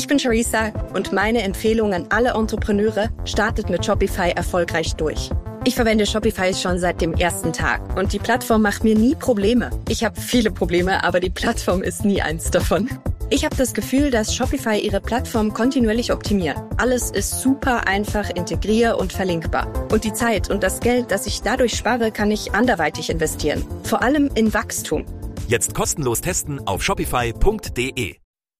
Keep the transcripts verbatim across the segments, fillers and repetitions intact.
Ich bin Charissa und meine Empfehlung an alle Entrepreneure: startet mit Shopify erfolgreich durch. Ich verwende Shopify schon seit dem ersten Tag und die Plattform macht mir nie Probleme. Ich habe viele Probleme, aber die Plattform ist nie eins davon. Ich habe das Gefühl, dass Shopify ihre Plattform kontinuierlich optimiert. Alles ist super einfach integrier- und verlinkbar. Und die Zeit und das Geld, das ich dadurch spare, kann ich anderweitig investieren. Vor allem in Wachstum. Jetzt kostenlos testen auf shopify punkt de.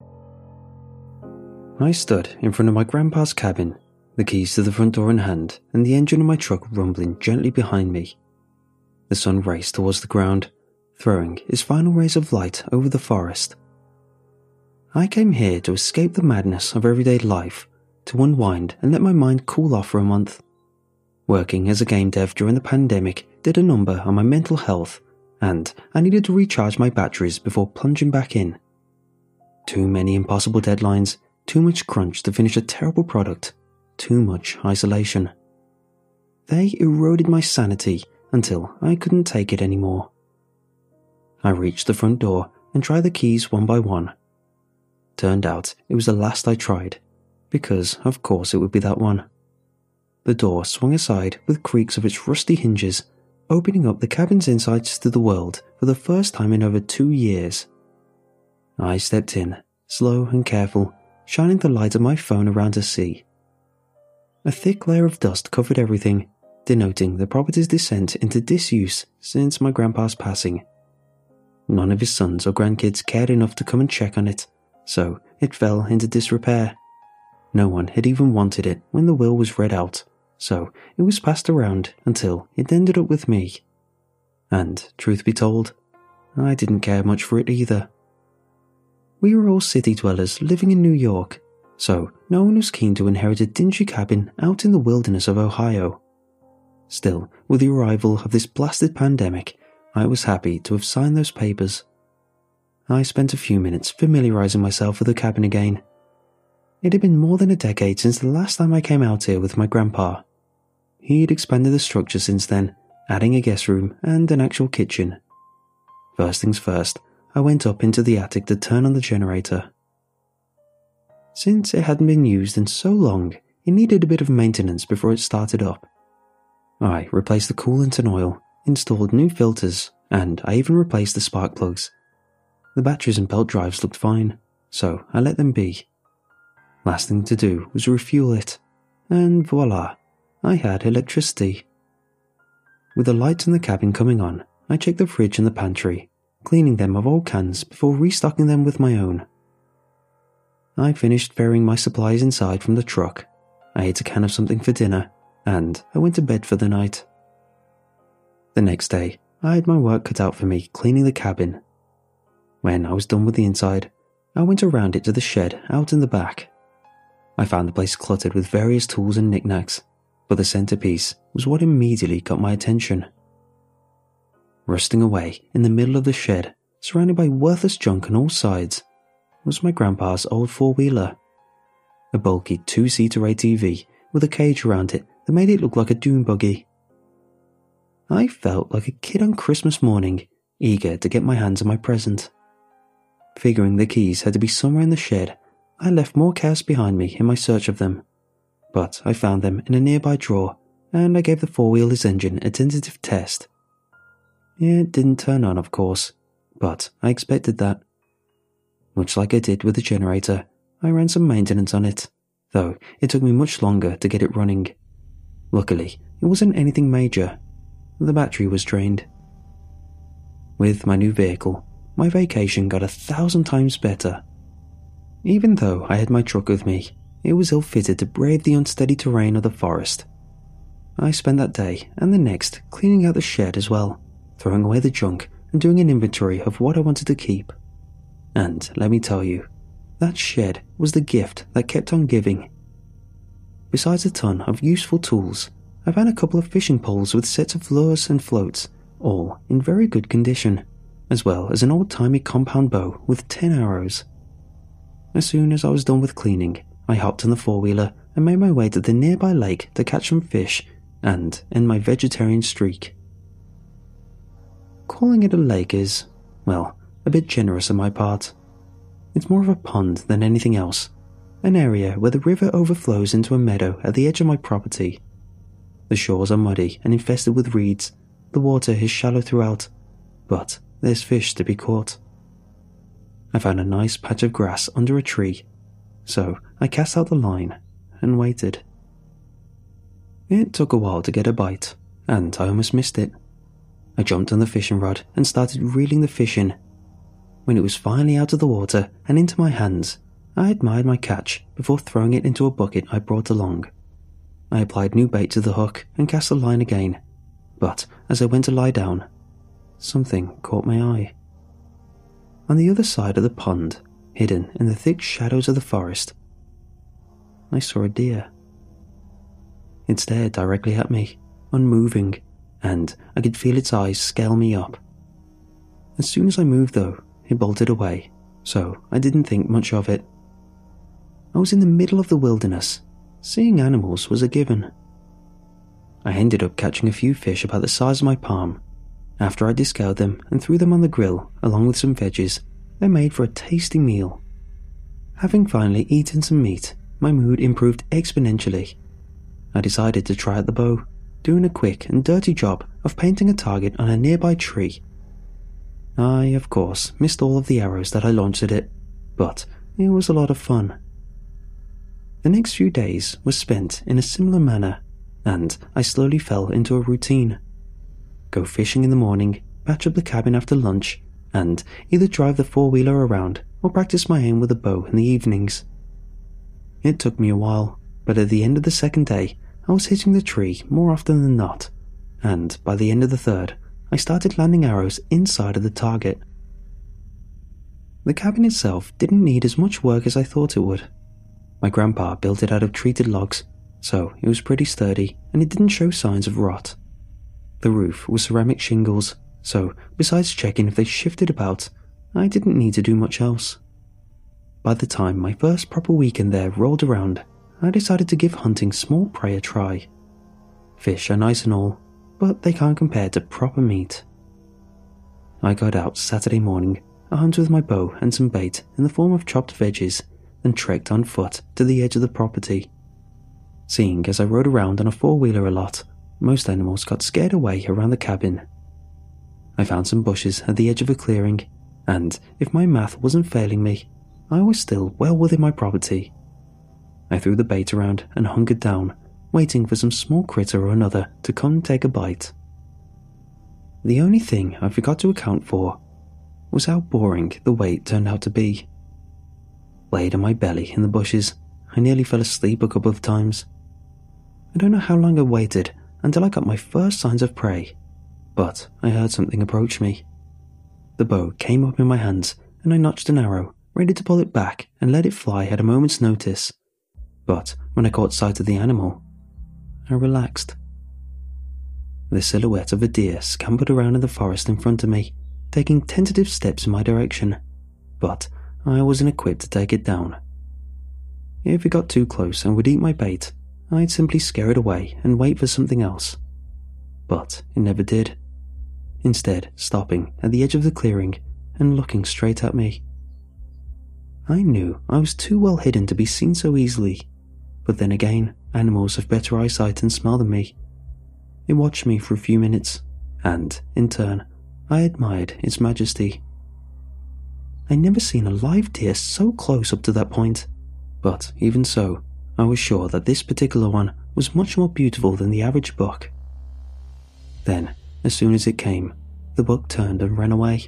I stood in front of my grandpa's cabin, the keys to the front door in hand, and the engine of my truck rumbling gently behind me. The sun raced towards the ground, throwing its final rays of light over the forest. I came here to escape the madness of everyday life, to unwind and let my mind cool off for a month. Working as a game dev during the pandemic did a number on my mental health, and I needed to recharge my batteries before plunging back in. Too many impossible deadlines, too much crunch to finish a terrible product, too much isolation. They eroded my sanity until I couldn't take it anymore. I reached the front door and tried the keys one by one. Turned out it was the last I tried, because of course it would be that one. The door swung aside with creaks of its rusty hinges, opening up the cabin's insides to the world for the first time in over two years. I stepped in, slow and careful, shining the light of my phone around to see. A thick layer of dust covered everything, denoting the property's descent into disuse since my grandpa's passing. None of his sons or grandkids cared enough to come and check on it, so it fell into disrepair. No one had even wanted it when the will was read out, so it was passed around until it ended up with me. And, truth be told, I didn't care much for it either. We were all city dwellers living in New York, so no one was keen to inherit a dingy cabin out in the wilderness of Ohio. Still, with the arrival of this blasted pandemic, I was happy to have signed those papers. I spent a few minutes familiarizing myself with the cabin again. It had been more than a decade since the last time I came out here with my grandpa. He had expanded the structure since then, adding a guest room and an actual kitchen. First things first, I went up into the attic to turn on the generator. Since it hadn't been used in so long, it needed a bit of maintenance before it started up. I replaced the coolant and oil, installed new filters, and I even replaced the spark plugs. The batteries and belt drives looked fine, so I let them be. Last thing to do was refuel it, and voila, I had electricity. With the lights in the cabin coming on, I checked the fridge and the pantry, cleaning them of old cans before restocking them with my own. I finished ferrying my supplies inside from the truck. I ate a can of something for dinner, and I went to bed for the night. The next day, I had my work cut out for me cleaning the cabin. When I was done with the inside, I went around it to the shed out in the back. I found the place cluttered with various tools and knickknacks, but the centerpiece was what immediately got my attention. Rusting away in the middle of the shed, surrounded by worthless junk on all sides, was my grandpa's old four-wheeler. A bulky two-seater A T V with a cage around it that made it look like a dune buggy. I felt like a kid on Christmas morning, eager to get my hands on my present. Figuring the keys had to be somewhere in the shed, I left more chaos behind me in my search of them. But I found them in a nearby drawer, and I gave the four-wheeler's engine a tentative test. It didn't turn on, of course, but I expected that. Much like I did with the generator, I ran some maintenance on it, though it took me much longer to get it running. Luckily, it wasn't anything major. The battery was drained. With my new vehicle, my vacation got a thousand times better. Even though I had my truck with me, it was ill-fitted to brave the unsteady terrain of the forest. I spent that day and the next cleaning out the shed as well, throwing away the junk and doing an inventory of what I wanted to keep. And let me tell you, that shed was the gift that kept on giving. Besides a ton of useful tools, I found a couple of fishing poles with sets of lures and floats, all in very good condition, as well as an old-timey compound bow with ten arrows. As soon as I was done with cleaning, I hopped on the four-wheeler and made my way to the nearby lake to catch some fish and end my vegetarian streak. Calling it a lake is, well, a bit generous on my part. It's more of a pond than anything else, an area where the river overflows into a meadow at the edge of my property. The shores are muddy and infested with reeds. The water is shallow throughout, but there's fish to be caught. I found a nice patch of grass under a tree, so I cast out the line and waited. It took a while to get a bite, and I almost missed it. I jumped on the fishing rod and started reeling the fish in. When it was finally out of the water and into my hands, I admired my catch before throwing it into a bucket I brought along. I applied new bait to the hook and cast the line again, but as I went to lie down, something caught my eye. On the other side of the pond, hidden in the thick shadows of the forest, I saw a deer. It stared directly at me, unmoving, and I could feel its eyes scale me up. As soon as I moved, though, it bolted away, so I didn't think much of it. I was in the middle of the wilderness. Seeing animals was a given. I ended up catching a few fish about the size of my palm. After I descaled them and threw them on the grill along with some veggies, they made for a tasty meal. Having finally eaten some meat, my mood improved exponentially. I decided to try out the bow, doing a quick and dirty job of painting a target on a nearby tree. I, of course, missed all of the arrows that I launched at it, but it was a lot of fun. The next few days were spent in a similar manner, and I slowly fell into a routine. Go fishing in the morning, patch up the cabin after lunch, and either drive the four-wheeler around or practice my aim with a bow in the evenings. It took me a while, but at the end of the second day, I was hitting the tree more often than not, and by the end of the third, I started landing arrows inside of the target. The cabin itself didn't need as much work as I thought it would. My grandpa built it out of treated logs, so it was pretty sturdy and it didn't show signs of rot. The roof was ceramic shingles, so besides checking if they shifted about, I didn't need to do much else. By the time my first proper weekend there rolled around, I decided to give hunting small prey a try. Fish are nice and all, but they can't compare to proper meat. I got out Saturday morning, armed with my bow and some bait in the form of chopped veggies, and trekked on foot to the edge of the property. Seeing as I rode around on a four-wheeler a lot, most animals got scared away around the cabin. I found some bushes at the edge of a clearing, and if my math wasn't failing me, I was still well within my property. I threw the bait around and hunkered down, waiting for some small critter or another to come take a bite. The only thing I forgot to account for was how boring the wait turned out to be. Laid on my belly in the bushes, I nearly fell asleep a couple of times. I don't know how long I waited until I got my first signs of prey, but I heard something approach me. The bow came up in my hands and I notched an arrow, ready to pull it back and let it fly at a moment's notice. But when I caught sight of the animal, I relaxed. The silhouette of a deer scampered around in the forest in front of me, taking tentative steps in my direction, but I wasn't equipped to take it down. If it got too close and would eat my bait, I'd simply scare it away and wait for something else. But it never did, instead stopping at the edge of the clearing and looking straight at me. I knew I was too well hidden to be seen so easily, but then again, animals have better eyesight and smell than me. It watched me for a few minutes, and, in turn, I admired its majesty. I'd never seen a live deer so close up to that point, but even so, I was sure that this particular one was much more beautiful than the average buck. Then, as soon as it came, the buck turned and ran away.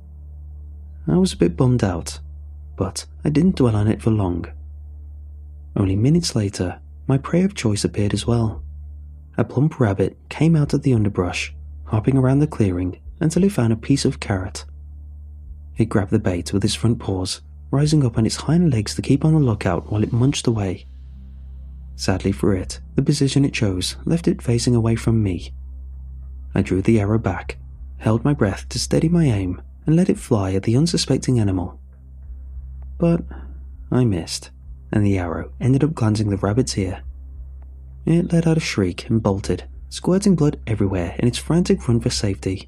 I was a bit bummed out, but I didn't dwell on it for long. Only minutes later, my prey of choice appeared as well. A plump rabbit came out of the underbrush, hopping around the clearing until it found a piece of carrot. It grabbed the bait with its front paws, rising up on its hind legs to keep on the lookout while it munched away. Sadly for it, the position it chose left it facing away from me. I drew the arrow back, held my breath to steady my aim, and let it fly at the unsuspecting animal. But I missed, and the arrow ended up glancing the rabbit's ear. It let out a shriek and bolted, squirting blood everywhere in its frantic run for safety.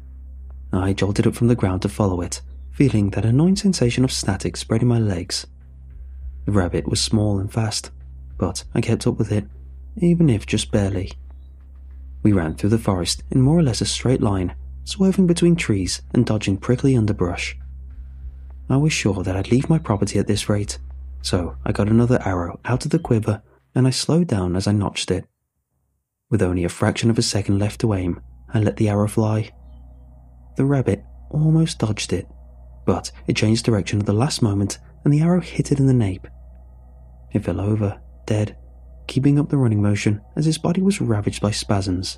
I jolted up from the ground to follow it, feeling that annoying sensation of static spread in my legs. The rabbit was small and fast, but I kept up with it, even if just barely. We ran through the forest in more or less a straight line, swerving between trees and dodging prickly underbrush. I was sure that I'd leave my property at this rate, so I got another arrow out of the quiver and I slowed down as I notched it. With only a fraction of a second left to aim, I let the arrow fly. The rabbit almost dodged it, but it changed direction at the last moment and the arrow hit it in the nape. It fell over, dead, keeping up the running motion as his body was ravaged by spasms.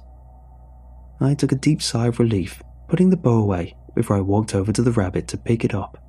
I took a deep sigh of relief, putting the bow away before I walked over to the rabbit to pick it up.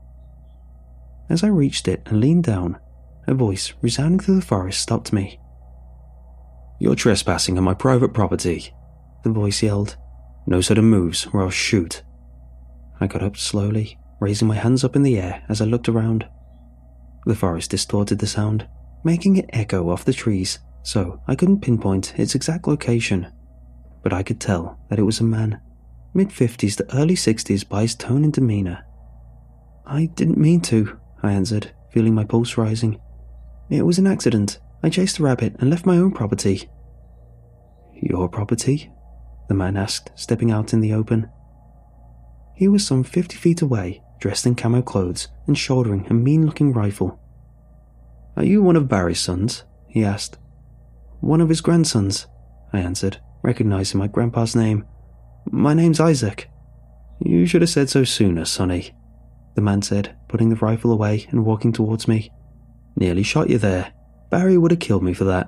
As I reached it and leaned down, a voice resounding through the forest stopped me. "You're trespassing on my private property," the voice yelled. "No sudden moves or I'll shoot." I got up slowly, raising my hands up in the air as I looked around. The forest distorted the sound, making it echo off the trees, so I couldn't pinpoint its exact location. But I could tell that it was a man, mid-fifties to early sixties by his tone and demeanor. "I didn't mean to," I answered, feeling my pulse rising. "It was an accident. I chased a rabbit and left my own property." "Your property?" the man asked, stepping out in the open. He was some fifty feet away, dressed in camo clothes and shouldering a mean-looking rifle. "Are you one of Barry's sons?" he asked. "One of his grandsons," I answered, recognizing my grandpa's name. "My name's Isaac." "You should have said so sooner, sonny," the man said, putting the rifle away and walking towards me. "Nearly shot you there. Barry would have killed me for that."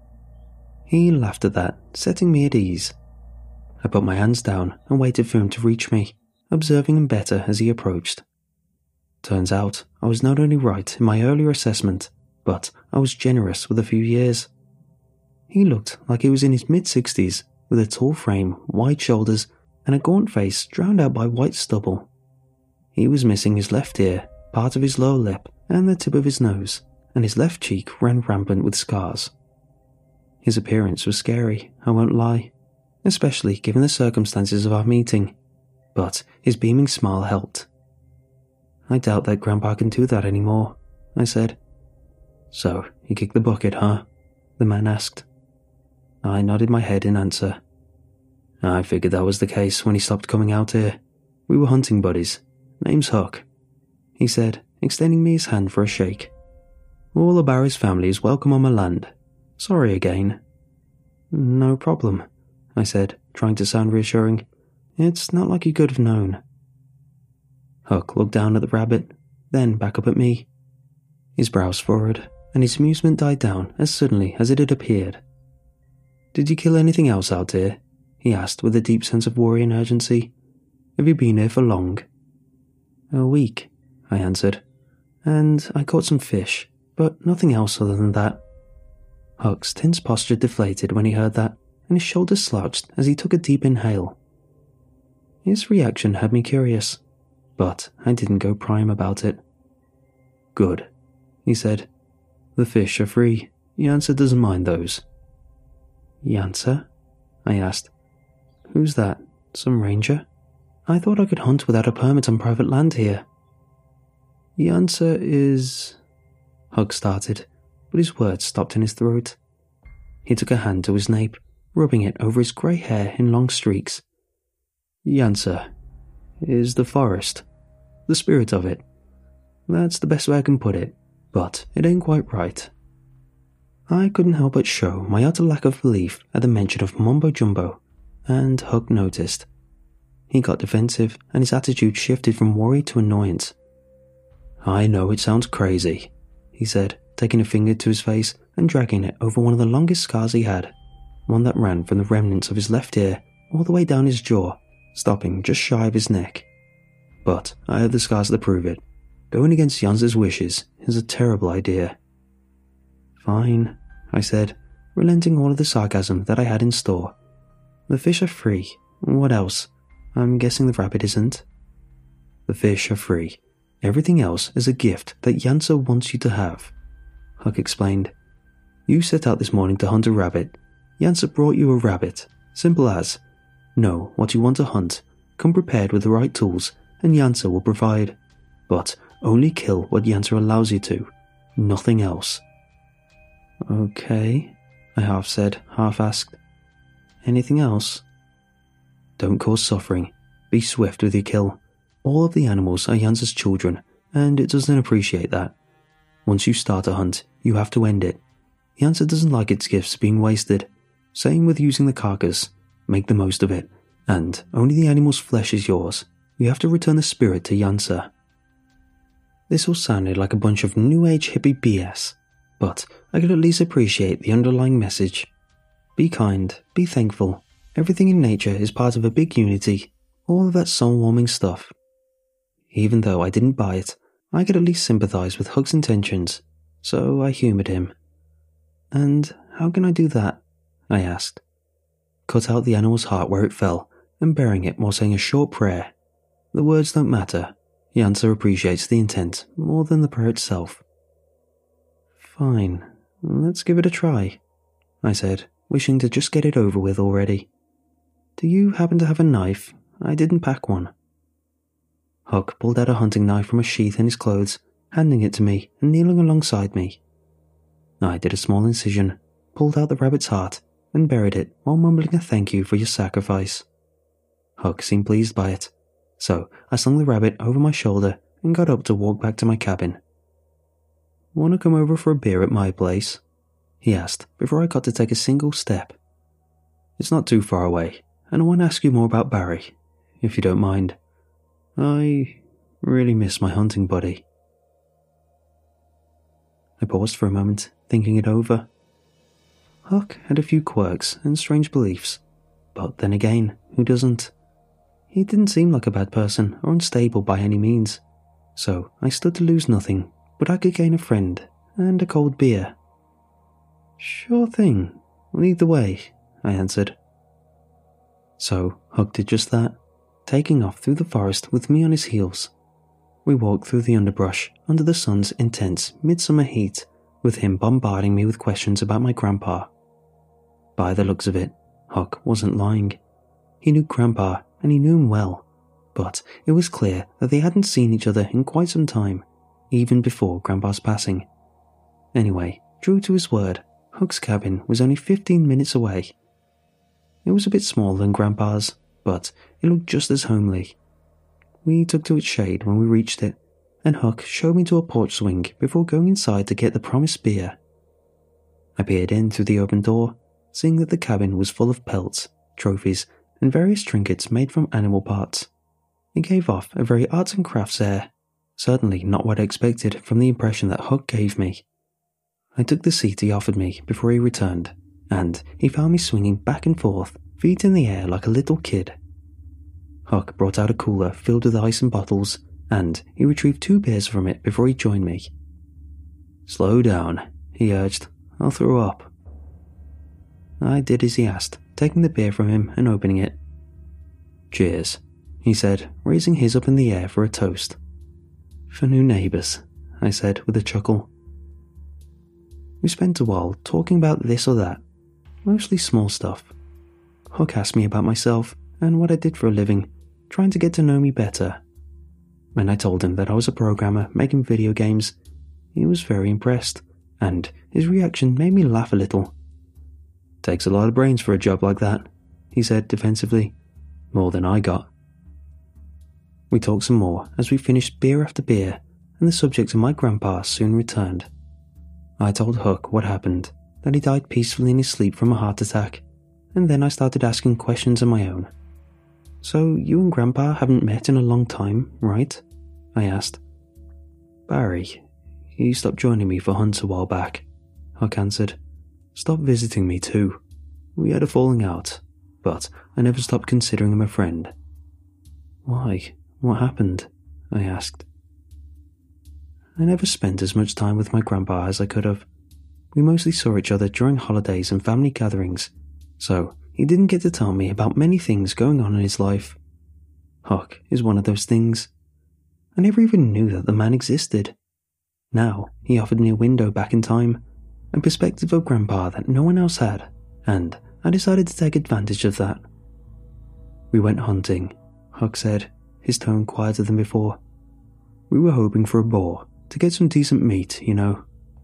He laughed at that, setting me at ease. I put my hands down and waited for him to reach me, observing him better as he approached. Turns out I was not only right in my earlier assessment, but I was generous with a few years. He looked like he was in his mid-sixties, with a tall frame, wide shoulders, and a gaunt face drowned out by white stubble. He was missing his left ear, part of his lower lip, and the tip of his nose, and his left cheek ran rampant with scars. His appearance was scary, I won't lie, especially given the circumstances of our meeting, but his beaming smile helped. "I doubt that Grandpa can do that anymore," I said. "So, you kicked the bucket, huh?" the man asked. I nodded my head in answer. "I figured that was the case when he stopped coming out here. We were hunting buddies. Name's Huck," he said, extending me his hand for a shake. "All of Barry's family is welcome on my land. Sorry again." "No problem," I said, trying to sound reassuring. "It's not like you could have known." Huck looked down at the rabbit, then back up at me. His brows furrowed, and his amusement died down as suddenly as it had appeared. "Did you kill anything else out here?" he asked with a deep sense of worry and urgency. "Have you been here for long?" "A week," I answered, "and I caught some fish, but nothing else other than that." Huck's tense posture deflated when he heard that, and his shoulders slouched as he took a deep inhale. His reaction had me curious, but I didn't go prime about it. "Good," he said. "The fish are free. Yansa doesn't mind those." "Yansa?" I asked. "Who's that? Some ranger? I thought I could hunt without a permit on private land here." "Yansa is—" Huck started, but his words stopped in his throat. He took a hand to his nape, rubbing it over his grey hair in long streaks. "Yansa is the forest, the spirit of it. That's the best way I can put it, but it ain't quite right." I couldn't help but show my utter lack of belief at the mention of mumbo-jumbo, and Huck noticed. He got defensive, and his attitude shifted from worry to annoyance. "I know it sounds crazy," he said, taking a finger to his face and dragging it over one of the longest scars he had, one that ran from the remnants of his left ear all the way down his jaw, stopping just shy of his neck. "But I have the scars to prove it. Going against Yansa's wishes is a terrible idea." "Fine," I said, relenting all of the sarcasm that I had in store. "The fish are free. What else? I'm guessing the rabbit isn't." "The fish are free. Everything else is a gift that Yansa wants you to have," Huck explained. "You set out this morning to hunt a rabbit. Yansa brought you a rabbit. Simple as. Know what you want to hunt, come prepared with the right tools, and Yansa will provide. But only kill what Yansa allows you to. Nothing else. Okay, I half said, half asked. Anything else? Don't cause suffering. Be swift with your kill. All of the animals are Jansa's children, and it doesn't appreciate that. Once you start a hunt, you have to end it. Jansa doesn't like its gifts being wasted. Same with using the carcass. Make the most of it, and only the animal's flesh is yours. You have to return the spirit to Jansa. This all sounded like a bunch of new age hippie B S, but I could at least appreciate the underlying message. Be kind, be thankful. Everything in nature is part of a big unity. All of that soul-warming stuff. Even though I didn't buy it, I could at least sympathize with Huck's intentions, so I humored him. And how can I do that? I asked. Cut out the animal's heart where it fell, and burying it while saying a short prayer. The words don't matter. Jansa appreciates the intent more than the prayer itself. Fine, let's give it a try, I said, wishing to just get it over with already. Do you happen to have a knife? I didn't pack one. Huck pulled out a hunting knife from a sheath in his clothes, handing it to me and kneeling alongside me. I did a small incision, pulled out the rabbit's heart, and buried it while mumbling a thank you for your sacrifice. Huck seemed pleased by it, so I slung the rabbit over my shoulder and got up to walk back to my cabin. Want to come over for a beer at my place? He asked before I got to take a single step. It's not too far away, and I want to ask you more about Barry, if you don't mind. I really miss my hunting buddy. I paused for a moment, thinking it over. Huck had a few quirks and strange beliefs, but then again, who doesn't? He didn't seem like a bad person or unstable by any means, so I stood to lose nothing, but I could gain a friend and a cold beer. Sure thing, lead the way, I answered. So Huck did just that, taking off through the forest with me on his heels. We walked through the underbrush under the sun's intense midsummer heat, with him bombarding me with questions about my grandpa. By the looks of it, Huck wasn't lying. He knew Grandpa, and he knew him well, but it was clear that they hadn't seen each other in quite some time, even before Grandpa's passing. Anyway, true to his word, Huck's cabin was only fifteen minutes away. It was a bit smaller than Grandpa's, but it looked just as homely. We took to its shade when we reached it, and Huck showed me to a porch swing before going inside to get the promised beer. I peered in through the open door, seeing that the cabin was full of pelts, trophies, and various trinkets made from animal parts. It gave off a very arts and crafts air, certainly not what I expected from the impression that Huck gave me. I took the seat he offered me before he returned, and he found me swinging back and forth, feet in the air like a little kid. Huck brought out a cooler filled with ice and bottles, and he retrieved two beers from it before he joined me. Slow down, he urged. I'll throw up. I did as he asked, taking the beer from him and opening it. Cheers, he said, raising his up in the air for a toast. For new neighbours, I said with a chuckle. We spent a while talking about this or that, mostly small stuff. Huck asked me about myself and what I did for a living, trying to get to know me better. When I told him that I was a programmer making video games, he was very impressed, and his reaction made me laugh a little. Takes a lot of brains for a job like that, he said defensively. More than I got. We talked some more as we finished beer after beer, and the subject of my grandpa soon returned. I told Huck what happened, that he died peacefully in his sleep from a heart attack, and then I started asking questions of my own. So you and Grandpa haven't met in a long time, right? I asked. Barry, he stopped joining me for hunts a while back, Huck answered. Stopped visiting me too. We had a falling out, but I never stopped considering him a friend. Why? What happened? I asked. I never spent as much time with my grandpa as I could have. We mostly saw each other during holidays and family gatherings, so he didn't get to tell me about many things going on in his life. Huck is one of those things. I never even knew that the man existed. Now he offered me a window back in time, a perspective of Grandpa that no one else had, and I decided to take advantage of that. We went hunting, Huck said, his tone quieter than before. We were hoping for a boar, to get some decent meat, you know,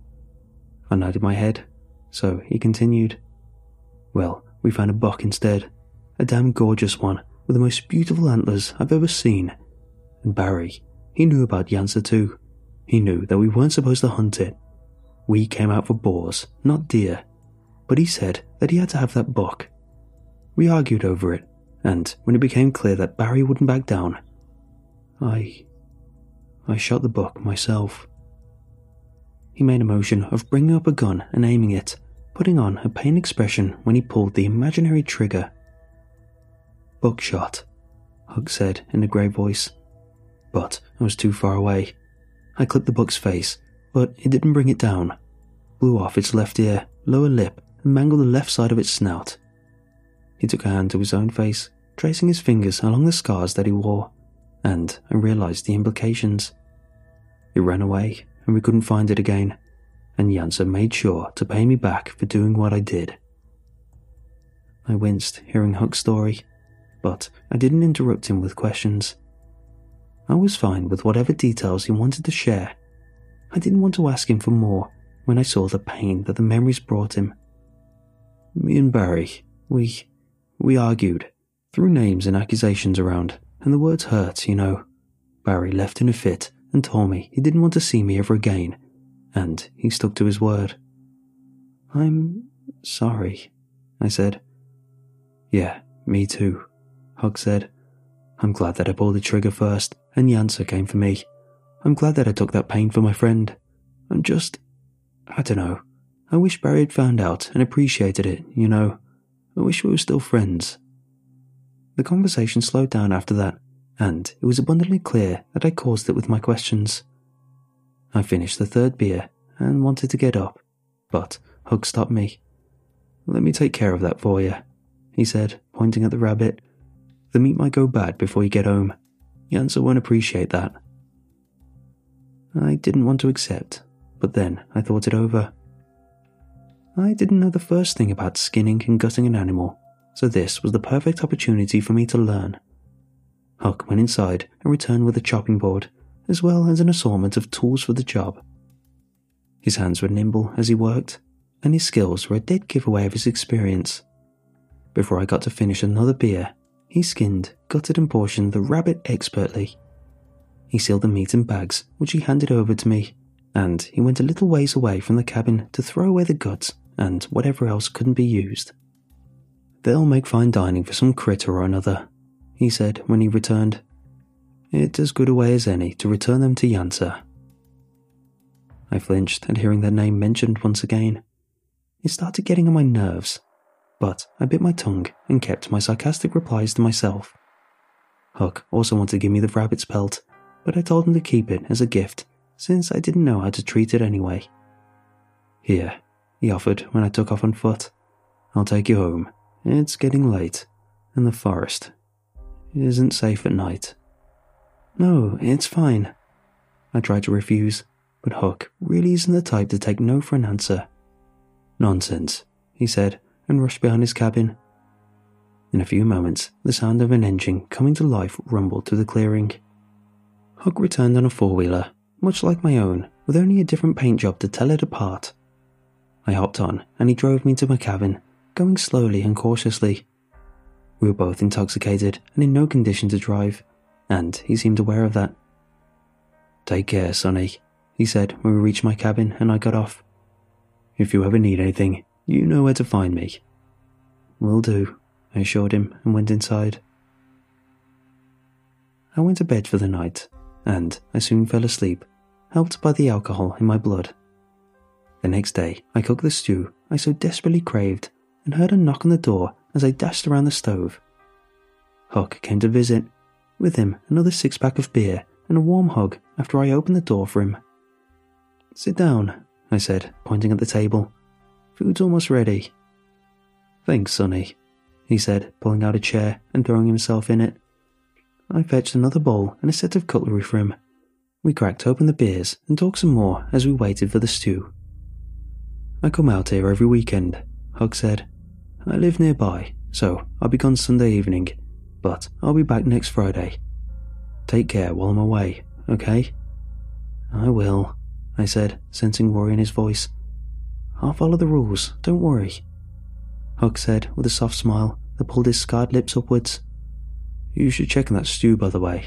I nodded my head, so he continued. Well, we found a buck instead, a damn gorgeous one with the most beautiful antlers I've ever seen. And Barry, he knew about Yansa too. He knew that we weren't supposed to hunt it. We came out for boars, not deer, but he said that he had to have that buck. We argued over it, and when it became clear that Barry wouldn't back down, I... I shot the buck myself. He made a motion of bringing up a gun and aiming it, putting on a pained expression when he pulled the imaginary trigger. Buckshot, Huck said in a grave voice. But I was too far away. I clipped the buck's face, but it didn't bring it down. Blew off its left ear, lower lip, and mangled the left side of its snout. He took a hand to his own face, tracing his fingers along the scars that he wore, and I realized the implications. It ran away, and we couldn't find it again, and Yansa made sure to pay me back for doing what I did. I winced hearing Huck's story, but I didn't interrupt him with questions. I was fine with whatever details he wanted to share. I didn't want to ask him for more when I saw the pain that the memories brought him. Me and Barry, we... we argued, threw names and accusations around, and the words hurt, you know. Barry left in a fit and told me he didn't want to see me ever again, and he stuck to his word. I'm sorry, I said. Yeah, me too, Huck said. I'm glad that I pulled the trigger first, and Yansa came for me. I'm glad that I took that pain for my friend. I'm just... I don't know. I wish Barry had found out and appreciated it, you know. I wish we were still friends. The conversation slowed down after that, and it was abundantly clear that I caused it with my questions. I finished the third beer and wanted to get up, but Huck stopped me. Let me take care of that for you, he said, pointing at the rabbit. The meat might go bad before you get home. Yansa won't appreciate that. I didn't want to accept, but then I thought it over. I didn't know the first thing about skinning and gutting an animal, so this was the perfect opportunity for me to learn. Huck went inside and returned with a chopping board, as well as an assortment of tools for the job. His hands were nimble as he worked, and his skills were a dead giveaway of his experience. Before I got to finish another beer, he skinned, gutted and portioned the rabbit expertly. He sealed the meat in bags, which he handed over to me, and he went a little ways away from the cabin to throw away the guts and whatever else couldn't be used. They'll make fine dining for some critter or another, he said when he returned. It's as good a way as any to return them to Yansa. I flinched at hearing that name mentioned once again. It started getting on my nerves, but I bit my tongue and kept my sarcastic replies to myself. Huck also wanted to give me the rabbit's pelt, but I told him to keep it as a gift, since I didn't know how to treat it anyway. Here, he offered when I took off on foot. I'll take you home. It's getting late, and the forest isn't safe at night. No, it's fine. I tried to refuse, but Huck really isn't the type to take no for an answer. Nonsense, he said, and rushed behind his cabin. In a few moments, the sound of an engine coming to life rumbled through the clearing. Huck returned on a four-wheeler, much like my own, with only a different paint job to tell it apart. I hopped on, and he drove me to my cabin, going slowly and cautiously. We were both intoxicated and in no condition to drive, and he seemed aware of that. Take care, Sonny, he said when we reached my cabin and I got off. If you ever need anything, you know where to find me. Will do, I assured him and went inside. I went to bed for the night, and I soon fell asleep, helped by the alcohol in my blood. The next day, I cooked the stew I so desperately craved and heard a knock on the door as I dashed around the stove. Huck came to visit, with him another six-pack of beer and a warm hug after I opened the door for him. Sit down, I said, pointing at the table. Food's almost ready. Thanks, Sonny, he said, pulling out a chair and throwing himself in it. I fetched another bowl and a set of cutlery for him. We cracked open the beers and talked some more as we waited for the stew. I come out here every weekend, Huck said. I live nearby, so I'll be gone Sunday evening, but I'll be back next Friday. Take care while I'm away, okay? I will, I said, sensing worry in his voice. I'll follow the rules, don't worry," Huck said with a soft smile that pulled his scarred lips upwards. "You should check on that stew, by the way."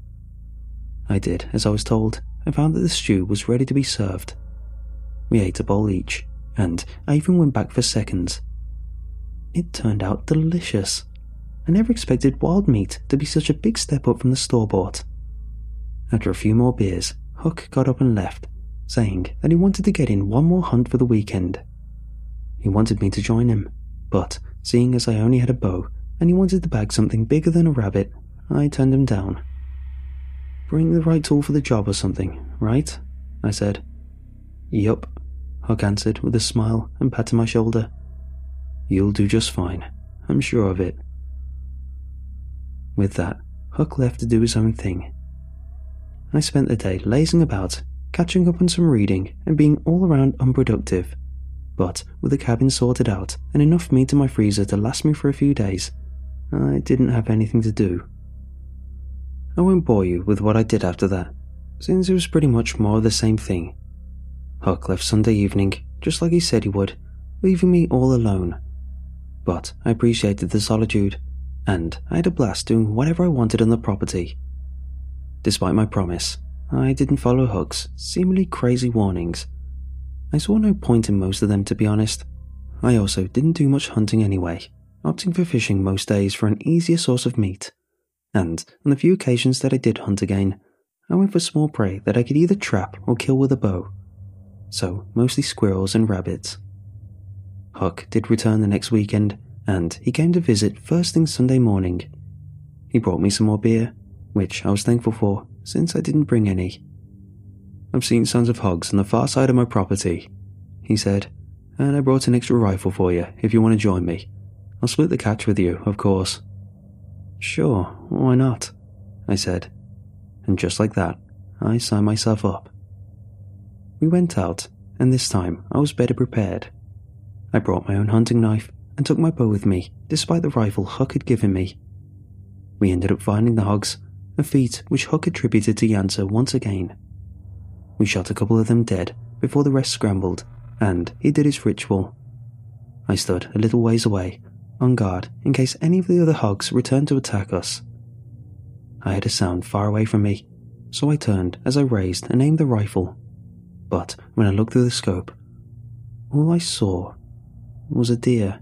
I did as I was told, and found that the stew was ready to be served. We ate a bowl each, and I even went back for seconds. It turned out delicious. I never expected wild meat to be such a big step up from the store-bought. After a few more beers, Huck got up and left, saying that he wanted to get in one more hunt for the weekend. He wanted me to join him, but seeing as I only had a bow and he wanted to bag something bigger than a rabbit, I turned him down. "Bring the right tool for the job or something, right?" I said. "Yup," Huck answered with a smile and patted my shoulder. "You'll do just fine, I'm sure of it." With that, Huck left to do his own thing. I spent the day lazing about, catching up on some reading and being all around unproductive. But with the cabin sorted out and enough meat in my freezer to last me for a few days, I didn't have anything to do. I won't bore you with what I did after that, since it was pretty much more of the same thing. Huck left Sunday evening, just like he said he would, leaving me all alone. But I appreciated the solitude, and I had a blast doing whatever I wanted on the property. Despite my promise, I didn't follow Huck's seemingly crazy warnings. I saw no point in most of them, to be honest. I also didn't do much hunting anyway, opting for fishing most days for an easier source of meat. And on the few occasions that I did hunt again, I went for small prey that I could either trap or kill with a bow. So mostly squirrels and rabbits. Huck did return the next weekend, and he came to visit first thing Sunday morning. He brought me some more beer, which I was thankful for, since I didn't bring any. "I've seen sons of hogs on the far side of my property," he said, "and I brought an extra rifle for you if you want to join me. I'll split the catch with you, of course." "Sure, why not?" I said, and just like that, I signed myself up. We went out, and this time I was better prepared. I brought my own hunting knife and took my bow with me, despite the rifle Huck had given me. We ended up finding the hogs, a feat which Huck attributed to Yancer once again. We shot a couple of them dead before the rest scrambled, and he did his ritual. I stood a little ways away, on guard in case any of the other hogs returned to attack us. I heard a sound far away from me, so I turned as I raised and aimed the rifle. But when I looked through the scope, all I saw was a deer.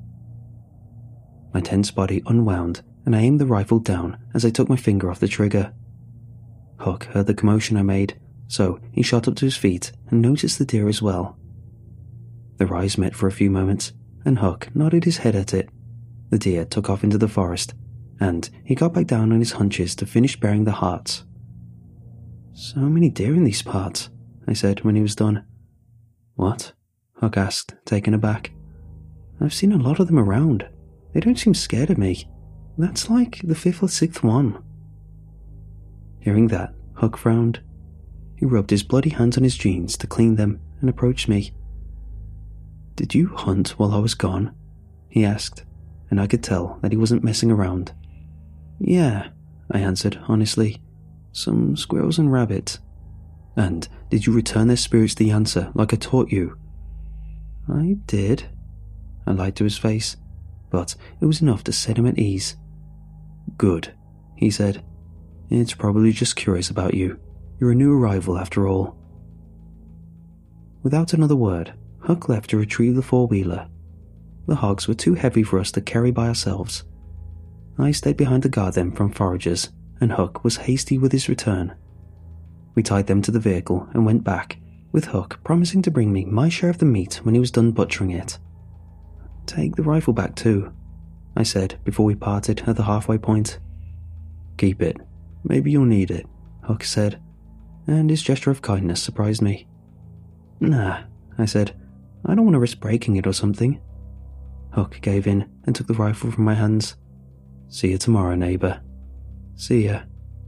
My tense body unwound, and I aimed the rifle down as I took my finger off the trigger. Huck heard the commotion I made, so he shot up to his feet and noticed the deer as well. Their eyes met for a few moments, and Huck nodded his head at it. The deer took off into the forest, and he got back down on his haunches to finish burying the hearts. "So many deer in these parts," I said when he was done. "What?" Huck asked, taken aback. "I've seen a lot of them around. They don't seem scared of me. That's like the fifth or sixth one." Hearing that, Huck frowned. He rubbed his bloody hands on his jeans to clean them and approached me. "Did you hunt while I was gone?" he asked, and I could tell that he wasn't messing around. "Yeah," I answered honestly. "Some squirrels and rabbits." "And did you return their spirits to Yancer like I taught you?" "I did." I lied to his face, but it was enough to set him at ease. "Good," he said. "It's probably just curious about you. You're a new arrival after all." Without another word, Huck left to retrieve the four-wheeler. The hogs were too heavy for us to carry by ourselves. I stayed behind to guard them from foragers, and Huck was hasty with his return. We tied them to the vehicle and went back, with Huck promising to bring me my share of the meat when he was done butchering it. "Take the rifle back too," I said before we parted at the halfway point. "Keep it. Maybe you'll need it," Huck said, and his gesture of kindness surprised me. "Nah," I said. "I don't want to risk breaking it or something." Huck gave in and took the rifle from my hands. "See you tomorrow, neighbour." "See ya."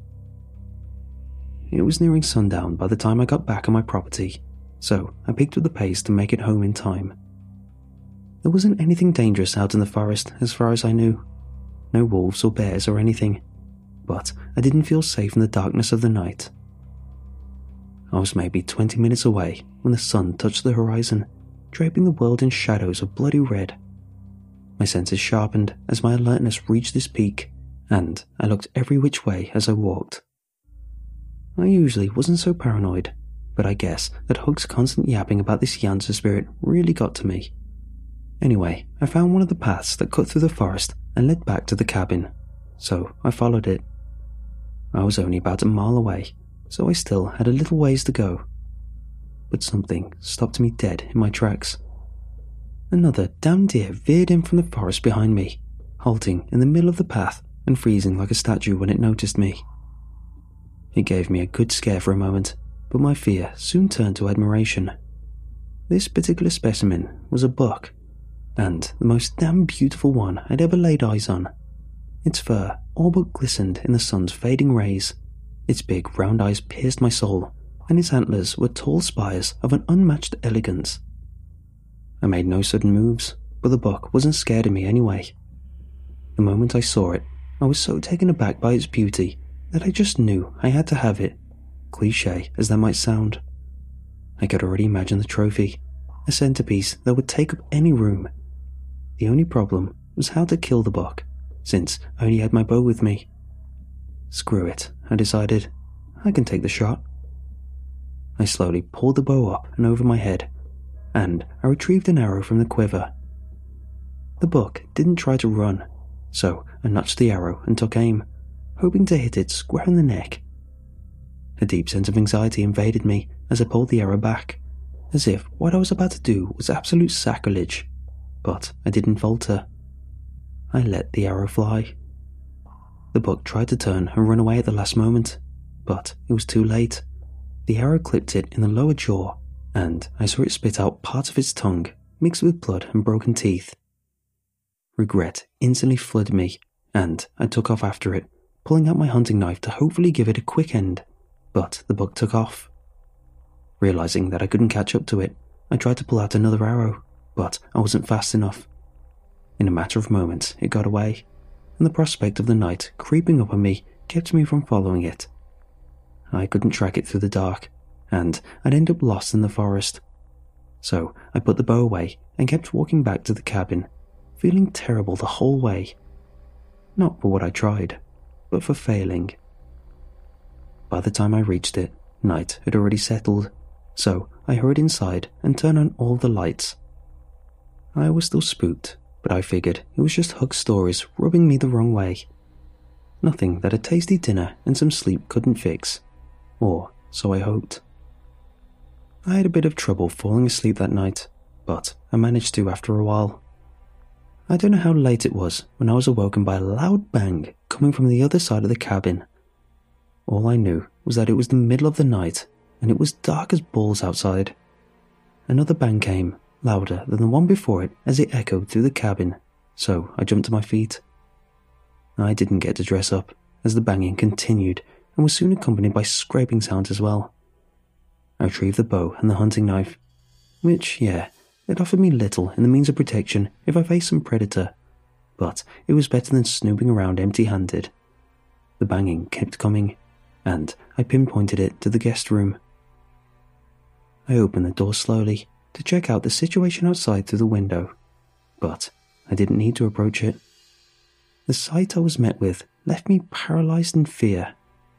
It was nearing sundown by the time I got back on my property, so I picked up the pace to make it home in time. There wasn't anything dangerous out in the forest as far as I knew. No wolves or bears or anything, but I didn't feel safe in the darkness of the night. I was maybe twenty minutes away when the sun touched the horizon, draping the world in shadows of bloody red. My senses sharpened as my alertness reached its peak, and I looked every which way as I walked. I usually wasn't so paranoid, but I guess that Hug's constant yapping about this Yansa spirit really got to me. Anyway, I found one of the paths that cut through the forest and led back to the cabin, so I followed it. I was only about a mile away, so I still had a little ways to go. But something stopped me dead in my tracks. Another damn deer veered in from the forest behind me, halting in the middle of the path and freezing like a statue when it noticed me. It gave me a good scare for a moment, but my fear soon turned to admiration. This particular specimen was a buck, and the most damn beautiful one I'd ever laid eyes on. Its fur all but glistened in the sun's fading rays. Its big round eyes pierced my soul, and its antlers were tall spires of an unmatched elegance. I made no sudden moves, but the buck wasn't scared of me anyway. The moment I saw it, I was so taken aback by its beauty that I just knew I had to have it, cliché as that might sound. I could already imagine the trophy, a centerpiece that would take up any room. The only problem was how to kill the buck, since I only had my bow with me. Screw it, I decided. I can take the shot. I slowly pulled the bow up and over my head, and I retrieved an arrow from the quiver. The buck didn't try to run, so I notched the arrow and took aim, hoping to hit it square in the neck. A deep sense of anxiety invaded me as I pulled the arrow back, as if what I was about to do was absolute sacrilege, but I didn't falter. I let the arrow fly. The buck tried to turn and run away at the last moment, but it was too late. The arrow clipped it in the lower jaw, and I saw it spit out parts of its tongue, mixed with blood and broken teeth. Regret instantly flooded me, and I took off after it, pulling out my hunting knife to hopefully give it a quick end, but the buck took off. Realizing that I couldn't catch up to it, I tried to pull out another arrow, but I wasn't fast enough. In a matter of moments, it got away, and the prospect of the night creeping up on me kept me from following it. I couldn't track it through the dark, and I'd end up lost in the forest. So I put the bow away and kept walking back to the cabin, feeling terrible the whole way. Not for what I tried, but for failing. By the time I reached it, night had already settled, so I hurried inside and turned on all the lights. I was still spooked, but I figured it was just Hug's stories rubbing me the wrong way. Nothing that a tasty dinner and some sleep couldn't fix. Or so I hoped. I had a bit of trouble falling asleep that night, but I managed to after a while. I don't know how late it was when I was awoken by a loud bang coming from the other side of the cabin. All I knew was that it was the middle of the night, and it was dark as balls outside. Another bang came, louder than the one before it as it echoed through the cabin, so I jumped to my feet. I didn't get to dress up, as the banging continued and was soon accompanied by scraping sounds as well. I retrieved the bow and the hunting knife, which, yeah, it offered me little in the means of protection if I faced some predator, but it was better than snooping around empty-handed. The banging kept coming, and I pinpointed it to the guest room. I opened the door slowly to check out the situation outside through the window, but I didn't need to approach it. The sight I was met with left me paralyzed in fear.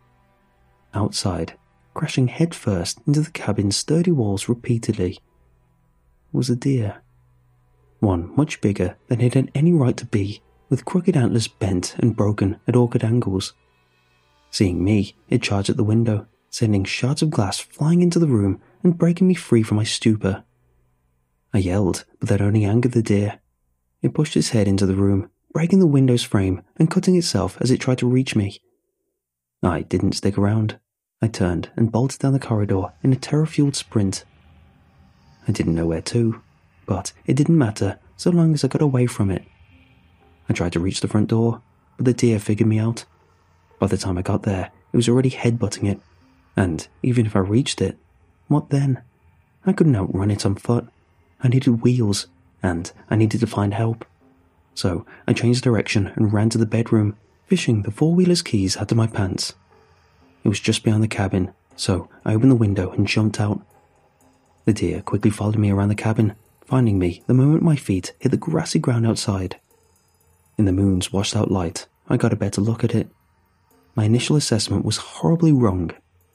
Outside, crashing headfirst into the cabin's sturdy walls repeatedly, was a deer. One much bigger than it had any right to be, with crooked antlers bent and broken at awkward angles. Seeing me, it charged at the window, sending shards of glass flying into the room and breaking me free from my stupor. I yelled, but that only angered the deer. It pushed its head into the room, breaking the window's frame and cutting itself as it tried to reach me. I didn't stick around. I turned and bolted down the corridor in a terror-fueled sprint. I didn't know where to, but it didn't matter so long as I got away from it. I tried to reach the front door, but the deer figured me out. By the time I got there, it was already headbutting it, and even if I reached it, what then? I couldn't outrun it on foot. I needed wheels, and I needed to find help. So I changed direction and ran to the bedroom, fishing the four-wheeler's keys out of my pants. It was just beyond the cabin, so I opened the window and jumped out. The deer quickly followed me around the cabin, finding me the moment my feet hit the grassy ground outside. In the moon's washed-out light, I got a better look at it. My initial assessment was horribly wrong.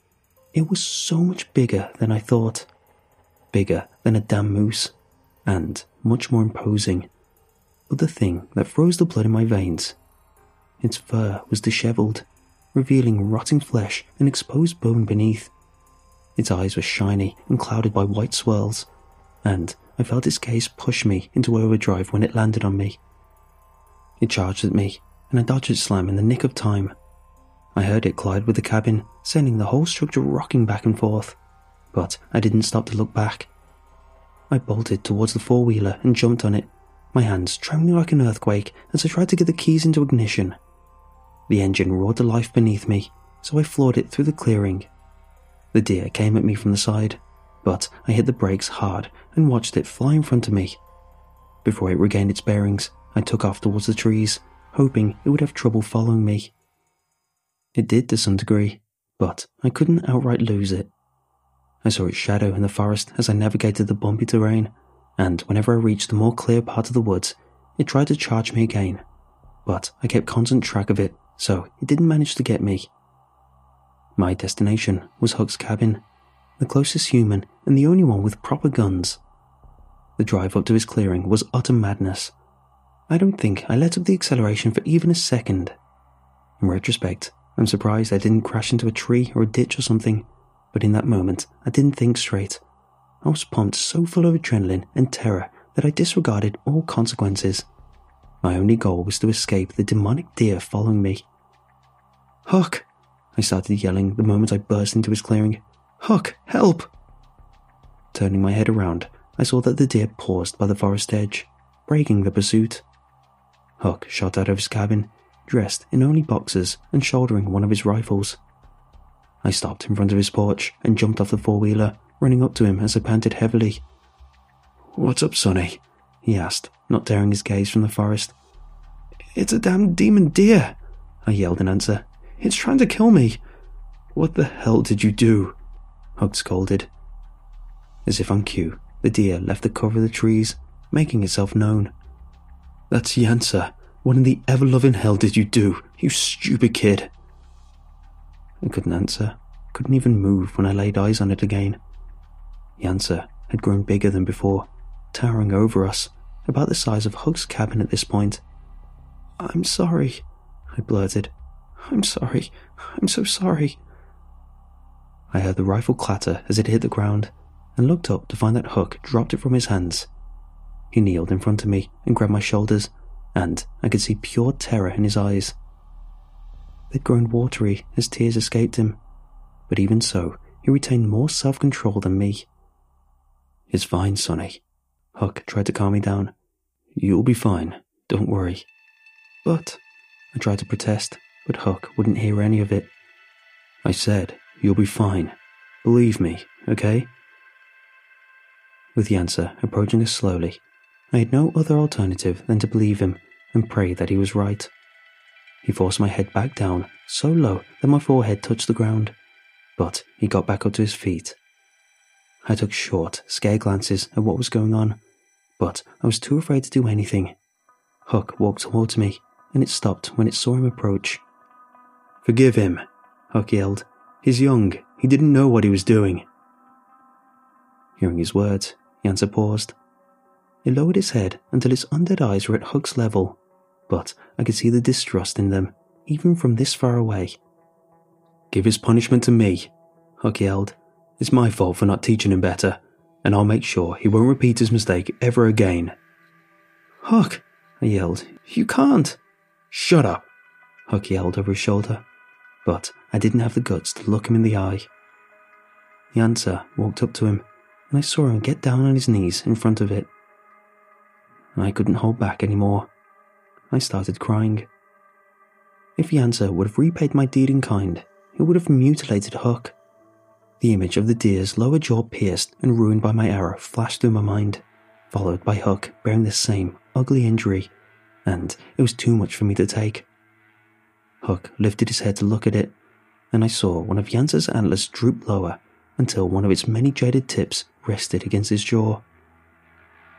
It was so much bigger than I thought. Bigger than a damn moose, and much more imposing. But the thing that froze the blood in my veins, its fur was dishevelled, revealing rotting flesh and exposed bone beneath. Its eyes were shiny and clouded by white swirls, and I felt its gaze push me into overdrive when it landed on me. It charged at me, and I dodged its slam in the nick of time. I heard it collide with the cabin, sending the whole structure rocking back and forth, but I didn't stop to look back. I bolted towards the four-wheeler and jumped on it, my hands trembling like an earthquake as I tried to get the keys into ignition. The engine roared to life beneath me, so I floored it through the clearing. The deer came at me from the side, but I hit the brakes hard and watched it fly in front of me. Before it regained its bearings, I took off towards the trees, hoping it would have trouble following me. It did to some degree, but I couldn't outright lose it. I saw its shadow in the forest as I navigated the bumpy terrain, and whenever I reached the more clear part of the woods, it tried to charge me again, but I kept constant track of it, so it didn't manage to get me. My destination was Huck's cabin, the closest human and the only one with proper guns. The drive up to his clearing was utter madness. I don't think I let up the acceleration for even a second. In retrospect, I'm surprised I didn't crash into a tree or a ditch or something, but in that moment I didn't think straight. I was pumped so full of adrenaline and terror that I disregarded all consequences. My only goal was to escape the demonic deer following me. "Huck!" I started yelling the moment I burst into his clearing. "Huck, help!" Turning my head around, I saw that the deer paused by the forest edge, breaking the pursuit. Huck shot out of his cabin, dressed in only boxers and shouldering one of his rifles. I stopped in front of his porch and jumped off the four-wheeler, running up to him as I panted heavily. "What's up, Sonny?" he asked, not daring his gaze from the forest. "It's a damn demon deer," I yelled in answer. "It's trying to kill me." "What the hell did you do?" Huck scolded. As if on cue, the deer left the cover of the trees, making itself known. "That's Yansa. What in the ever-loving hell did you do, you stupid kid?" I couldn't answer, couldn't even move when I laid eyes on it again. Yansa had grown bigger than before, towering over us, about the size of Huck's cabin at this point. "I'm sorry," I blurted. "I'm sorry. I'm so sorry." I heard the rifle clatter as it hit the ground, and looked up to find that Huck dropped it from his hands. He kneeled in front of me and grabbed my shoulders, and I could see pure terror in his eyes. They'd grown watery as tears escaped him, but even so, he retained more self-control than me. "It's fine, Sonny." Huck tried to calm me down. "You'll be fine, don't worry." "But..." I tried to protest, but Huck wouldn't hear any of it. "I said, you'll be fine. Believe me, okay?" With Yansa approaching us slowly, I had no other alternative than to believe him and pray that he was right. He forced my head back down so low that my forehead touched the ground, but he got back up to his feet. I took short, scared glances at what was going on, but I was too afraid to do anything. Huck walked towards me, and it stopped when it saw him approach. "Forgive him," Huck yelled. "He's young. He didn't know what he was doing." Hearing his words, Yansa paused. It lowered its head until its undead eyes were at Huck's level, but I could see the distrust in them, even from this far away. "Give his punishment to me," Huck yelled. "It's my fault for not teaching him better, and I'll make sure he won't repeat his mistake ever again." "Huck," I yelled, "you can't." "Shut up," Huck yelled over his shoulder, but I didn't have the guts to look him in the eye. Yansa walked up to him, and I saw him get down on his knees in front of it. I couldn't hold back anymore. I started crying. If Yansa would have repaid my deed in kind, it would have mutilated Huck. The image of the deer's lower jaw pierced and ruined by my arrow flashed through my mind, followed by Huck bearing the same ugly injury, and it was too much for me to take. Huck lifted his head to look at it, and I saw one of Yansa's antlers droop lower until one of its many jaded tips rested against his jaw.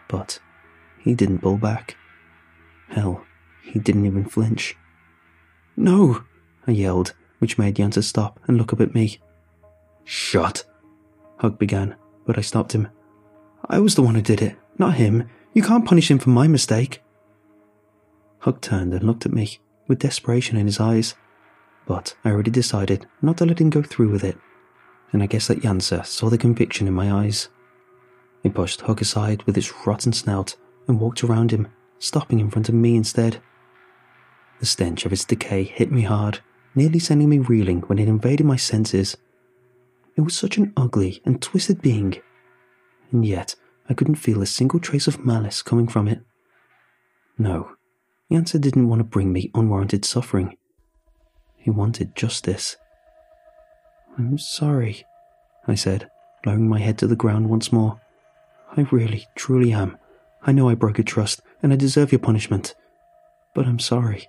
But he didn't pull back. Hell, he didn't even flinch. "No!" I yelled, which made Janse stop and look up at me. "Shut!" Hug began, but I stopped him. "I was the one who did it, not him. You can't punish him for my mistake." Hug turned and looked at me, with desperation in his eyes, but I already decided not to let him go through with it, and I guess that Janse saw the conviction in my eyes. He pushed Hug aside with its rotten snout and walked around him, stopping in front of me instead. The stench of its decay hit me hard, nearly sending me reeling when it invaded my senses. It was such an ugly and twisted being, and yet I couldn't feel a single trace of malice coming from it. No, Janse didn't want to bring me unwarranted suffering. He wanted justice. "I'm sorry," I said, lowering my head to the ground once more. "I really, truly am. I know I broke your trust, and I deserve your punishment. But I'm sorry."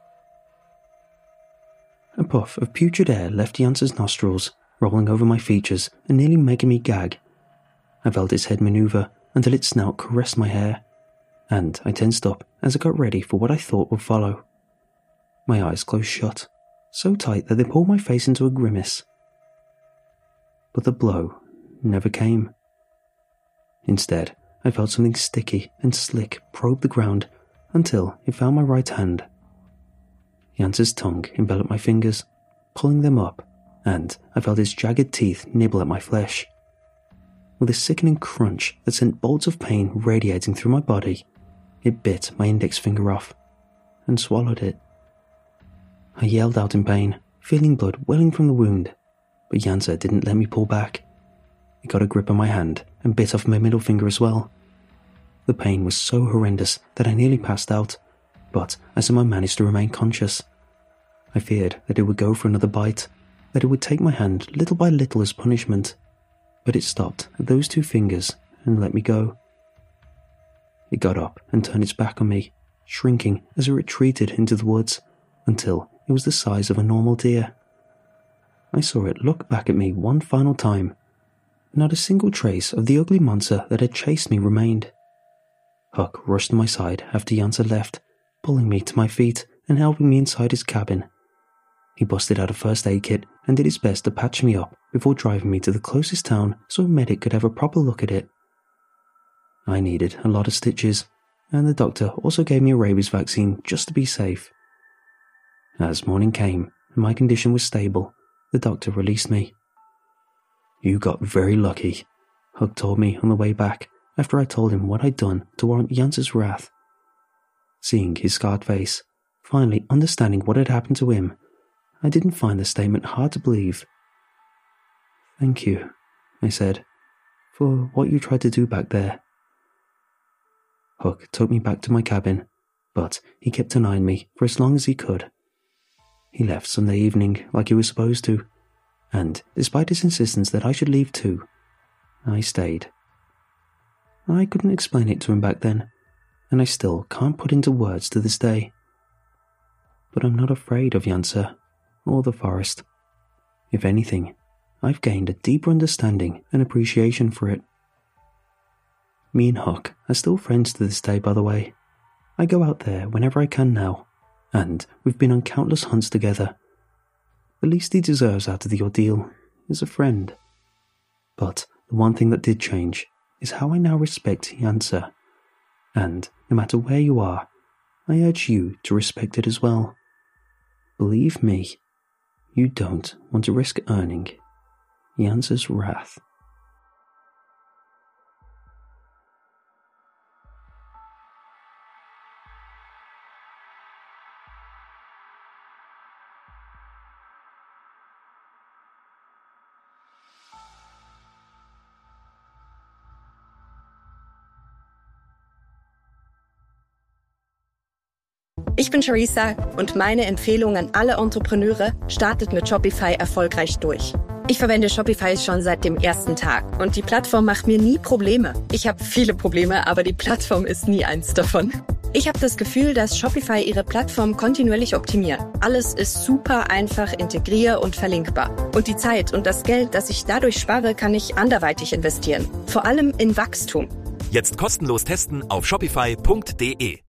A puff of putrid air left Janse's nostrils, rolling over my features and nearly making me gag. I felt its head maneuver until its snout caressed my hair, and I tensed up as I got ready for what I thought would follow. My eyes closed shut, so tight that they pulled my face into a grimace. But the blow never came. Instead, I felt something sticky and slick probe the ground until it found my right hand. Janse's tongue enveloped my fingers, pulling them up, and I felt its jagged teeth nibble at my flesh. With a sickening crunch that sent bolts of pain radiating through my body, it bit my index finger off and swallowed it. I yelled out in pain, feeling blood welling from the wound, but Janse didn't let me pull back. He got a grip on my hand and bit off my middle finger as well. The pain was so horrendous that I nearly passed out, but I somehow managed to remain conscious. I feared that it would go for another bite, that it would take my hand little by little as punishment, but it stopped at those two fingers and let me go. It got up and turned its back on me, shrinking as it retreated into the woods until it was the size of a normal deer. I saw it look back at me one final time. Not a single trace of the ugly monster that had chased me remained. Huck rushed to my side after Janse left, pulling me to my feet and helping me inside his cabin. He busted out a first aid kit and did his best to patch me up before driving me to the closest town so a medic could have a proper look at it. I needed a lot of stitches, and the doctor also gave me a rabies vaccine just to be safe. As morning came and my condition was stable, the doctor released me. "You got very lucky," Huck told me on the way back after I told him what I'd done to warrant Janse's wrath. Seeing his scarred face, finally understanding what had happened to him, I didn't find the statement hard to believe. "Thank you," I said, "for what you tried to do back there." Huck took me back to my cabin, but he kept an eye on me for as long as he could. He left Sunday evening like he was supposed to, and despite his insistence that I should leave too, I stayed. I couldn't explain it to him back then, and I still can't put into words to this day. But I'm not afraid of Janse or the forest. If anything, I've gained a deeper understanding and appreciation for it. Me and Huck are still friends to this day, by the way. I go out there whenever I can now, and we've been on countless hunts together. The least he deserves out of the ordeal is a friend. But the one thing that did change is how I now respect Janse, and no matter where you are, I urge you to respect it as well. Believe me, you don't want to risk earning Janse's wrath. Ich bin Charissa und meine Empfehlung an alle Entrepreneure: startet mit Shopify erfolgreich durch. Ich verwende Shopify schon seit dem ersten Tag und die Plattform macht mir nie Probleme. Ich habe viele Probleme, aber die Plattform ist nie eins davon. Ich habe das Gefühl, dass Shopify ihre Plattform kontinuierlich optimiert. Alles ist super einfach integrier- und verlinkbar. Und die Zeit und das Geld, das ich dadurch spare, kann ich anderweitig investieren. Vor allem in Wachstum. Jetzt kostenlos testen auf shopify punkt de.